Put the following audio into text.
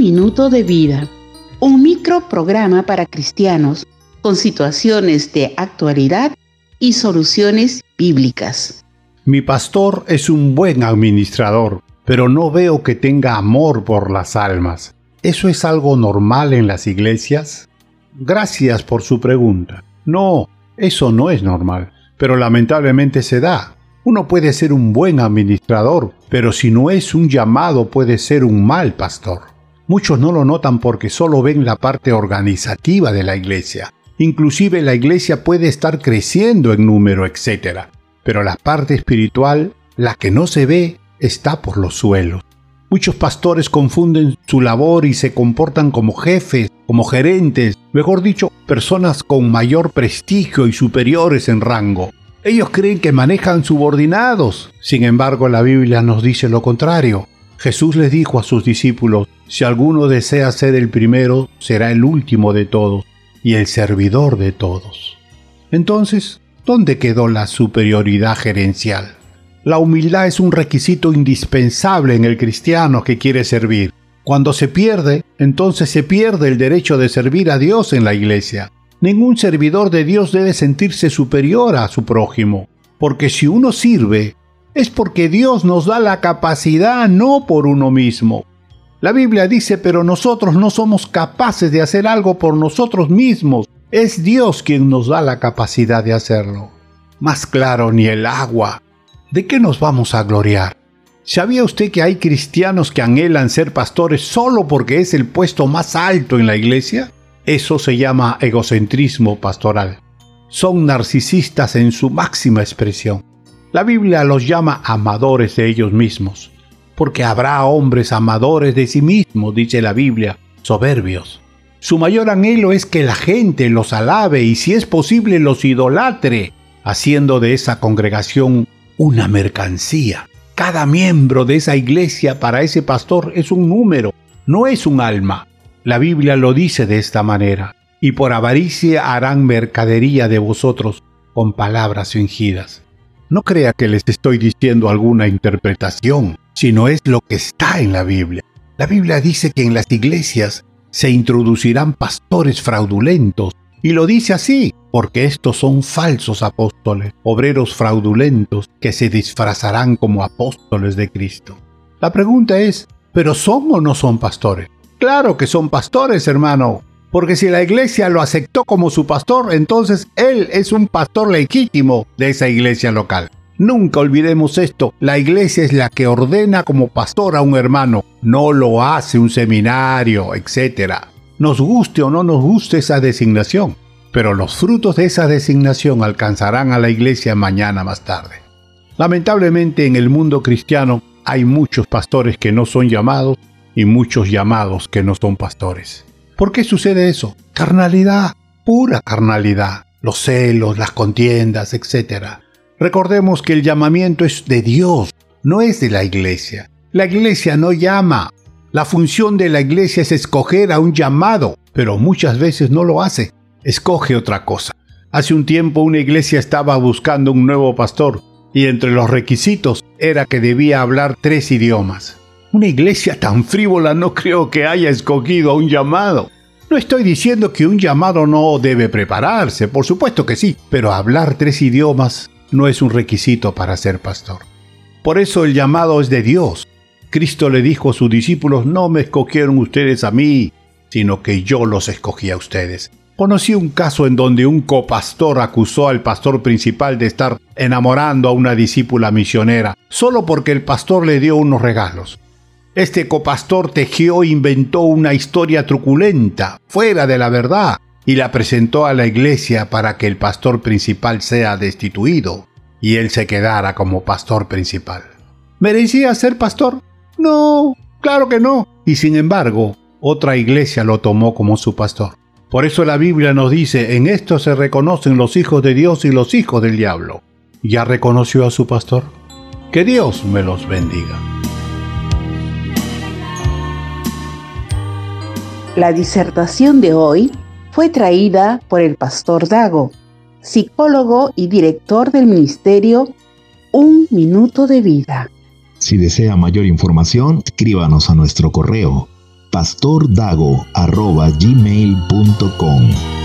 minuto de vida, un microprograma para cristianos con situaciones de actualidad y soluciones bíblicas. Mi pastor es un buen administrador, pero no veo que tenga amor por las almas. ¿Eso es algo normal en las iglesias? Gracias por su pregunta. No, eso no es normal, pero lamentablemente se da. Uno puede ser un buen administrador, pero si no es un llamado puede ser un mal pastor. Muchos no lo notan porque solo ven la parte organizativa de la iglesia. Inclusive la iglesia puede estar creciendo en número, etc. Pero la parte espiritual, la que no se ve, está por los suelos. Muchos pastores confunden su labor y se comportan como jefes, como gerentes, mejor dicho, personas con mayor prestigio y superiores en rango. Ellos creen que manejan subordinados. Sin embargo, la Biblia nos dice lo contrario. Jesús les dijo a sus discípulos: si alguno desea ser el primero, será el último de todos y el servidor de todos. Entonces, ¿dónde quedó la superioridad gerencial? La humildad es un requisito indispensable en el cristiano que quiere servir. Cuando se pierde, entonces se pierde el derecho de servir a Dios en la iglesia. Ningún servidor de Dios debe sentirse superior a su prójimo, porque si uno sirve, es porque Dios nos da la capacidad, no por uno mismo. La Biblia dice: pero nosotros no somos capaces de hacer algo por nosotros mismos. Es Dios quien nos da la capacidad de hacerlo. Más claro ni el agua. ¿De qué nos vamos a gloriar? ¿Sabía usted que hay cristianos que anhelan ser pastores solo porque es el puesto más alto en la iglesia? Eso se llama egocentrismo pastoral. Son narcisistas en su máxima expresión. La Biblia los llama amadores de ellos mismos, porque habrá hombres amadores de sí mismos, dice la Biblia, soberbios. Su mayor anhelo es que la gente los alabe y, si es posible, los idolatre, haciendo de esa congregación una mercancía. Cada miembro de esa iglesia para ese pastor es un número, no es un alma. La Biblia lo dice de esta manera: y por avaricia harán mercadería de vosotros con palabras fingidas. No crea que les estoy diciendo alguna interpretación, sino es lo que está en la Biblia. La Biblia dice que en las iglesias se introducirán pastores fraudulentos, y lo dice así, porque estos son falsos apóstoles, obreros fraudulentos que se disfrazarán como apóstoles de Cristo. La pregunta es: ¿pero son o no son pastores? Claro que son pastores, hermano, porque si la iglesia lo aceptó como su pastor, entonces él es un pastor legítimo de esa iglesia local. Nunca olvidemos esto: la iglesia es la que ordena como pastor a un hermano, no lo hace un seminario, etc. Nos guste o no nos guste esa designación, pero los frutos de esa designación alcanzarán a la iglesia mañana más tarde. Lamentablemente, en el mundo cristiano hay muchos pastores que no son llamados y muchos llamados que no son pastores. ¿Por qué sucede eso? Carnalidad, pura carnalidad. Los celos, las contiendas, etc. Recordemos que el llamamiento es de Dios, no es de la iglesia. La iglesia no llama. La función de la iglesia es escoger a un llamado, pero muchas veces no lo hace. Escoge otra cosa. Hace un tiempo una iglesia estaba buscando un nuevo pastor y entre los requisitos era que debía hablar 3 idiomas. Una iglesia tan frívola no creo que haya escogido a un llamado. No estoy diciendo que un llamado no debe prepararse, por supuesto que sí, pero hablar 3 idiomas no es un requisito para ser pastor. Por eso el llamado es de Dios. Cristo le dijo a sus discípulos: no me escogieron ustedes a mí, sino que yo los escogí a ustedes. Conocí un caso en donde un copastor acusó al pastor principal de estar enamorando a una discípula misionera, solo porque el pastor le dio unos regalos. Este copastor tejió e inventó una historia truculenta, fuera de la verdad, y la presentó a la iglesia para que el pastor principal sea destituido y él se quedara como pastor principal. ¿Merecía ser pastor? No, claro que no. Y sin embargo, otra iglesia lo tomó como su pastor. Por eso la Biblia nos dice: en esto se reconocen los hijos de Dios y los hijos del diablo. ¿Ya reconoció a su pastor? Que Dios me los bendiga. La disertación de hoy fue traída por el pastor Dago, psicólogo y director del ministerio Un Minuto de Vida. Si desea mayor información, escríbanos a nuestro correo pastordago@gmail.com.